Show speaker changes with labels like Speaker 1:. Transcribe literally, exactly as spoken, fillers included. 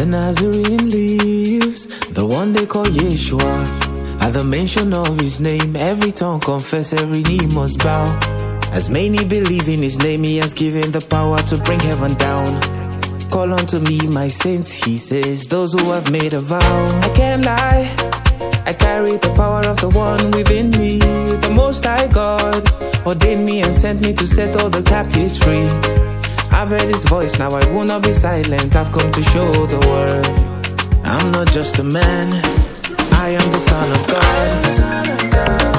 Speaker 1: The Nazarene leaves, the one they call Yeshua. At the mention of his name, every tongue confess, every knee must bow. As many believe in his name, he has given the power to bring heaven down. Call unto me, my saints, he says, those who have made a vow. I can't lie, I carry the power of the one within me. The Most High God ordained me and sent me to set all the captives free. I've heard his voice, now I will not be silent. I've come to show the world I'm not just a man, I am the Son of God.